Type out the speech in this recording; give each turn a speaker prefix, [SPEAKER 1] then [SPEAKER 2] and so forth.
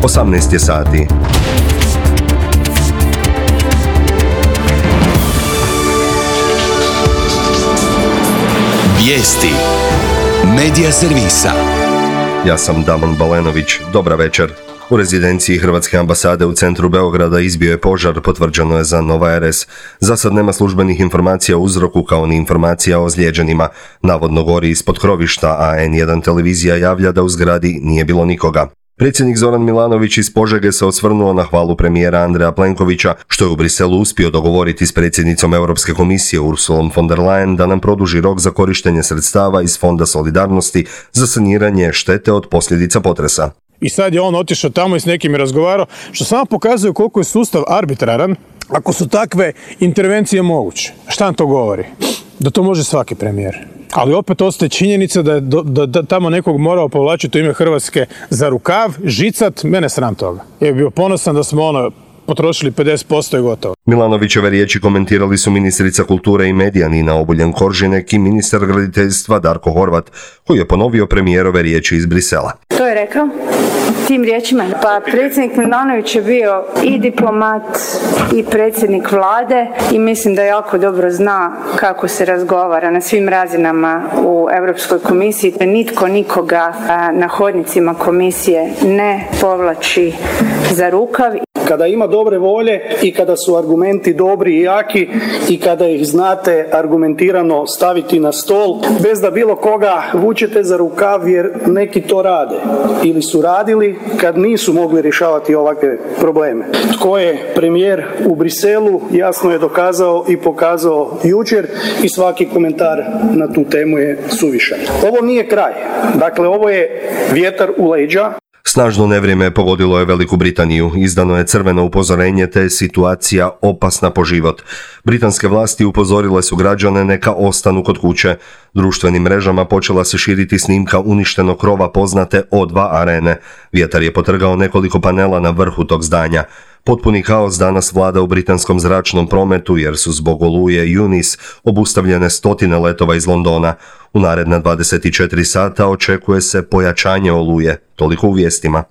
[SPEAKER 1] 18 je sati.
[SPEAKER 2] Vijesti Medija servisa.
[SPEAKER 1] Ja sam Damon Balenović. Dobra večer. U rezidenciji Hrvatske ambasade u centru Beograda izbio je požar, potvrđeno je za Nova RS. Za sad nema službenih informacija o uzroku kao ni informacija o ozlijeđenima. Navodno gori ispod krovišta, a N1 televizija javlja da u zgradi nije bilo nikoga. Predsjednik Zoran Milanović iz Požege se osvrnuo na hvalu premijera Andreja Plenkovića, što je u Briselu uspio dogovoriti s predsjednicom Europske komisije Ursulom von der Leyen da nam produži rok za korištenje sredstava iz Fonda solidarnosti za saniranje štete od posljedica potresa.
[SPEAKER 3] I sad je on otišao tamo i s nekim razgovarao, što samo pokazuje koliko je sustav arbitraran ako su takve intervencije moguće. Šta nam to govori? Da to može svaki premijer. Ali opet ostaje činjenica da tamo nekog morao povlačiti u ime Hrvatske za rukav, žicat, mene sram toga. Ja bih bio ponosan da smo potrošili 50% i gotovo.
[SPEAKER 1] Milanovićeve riječi komentirali su ministrica kulture i medija Nina Obuljen-Koržinek i ministar graditeljstva Darko Horvat, koji je ponovio premijerove riječi iz Brisela.
[SPEAKER 4] To je rekao tim riječima. Pa predsjednik Milanović je bio i diplomat i predsjednik vlade i mislim da jako dobro zna kako se razgovara na svim razinama u Europskoj komisiji. Nitko nikoga na hodnicima komisije ne povlači za rukav.
[SPEAKER 5] Kada ima dobre volje i kada su argumenti dobri i jaki i kada ih znate argumentirano staviti na stol, bez da bilo koga vučete za rukav jer neki to rade ili su radili kad nisu mogli rješavati ovakve probleme. Tko je premijer u Briselu jasno je dokazao i pokazao jučer i svaki komentar na tu temu je suvišan. Ovo nije kraj. Dakle, ovo je vjetar u leđa.
[SPEAKER 1] Snažno nevrijeme pogodilo je Veliku Britaniju. Izdano je crveno upozorenje te je situacija opasna po život. Britanske vlasti upozorile su građane neka ostanu kod kuće. Društvenim mrežama počela se širiti snimka uništenog krova poznate O2 arene. Vjetar je potrgao nekoliko panela na vrhu tog zdanja. Potpuni kaos danas vlada u britanskom zračnom prometu jer su zbog oluje Eunice obustavljene stotine letova iz Londona. U naredna 24 sata očekuje se pojačanje oluje. Toliko u vijestima.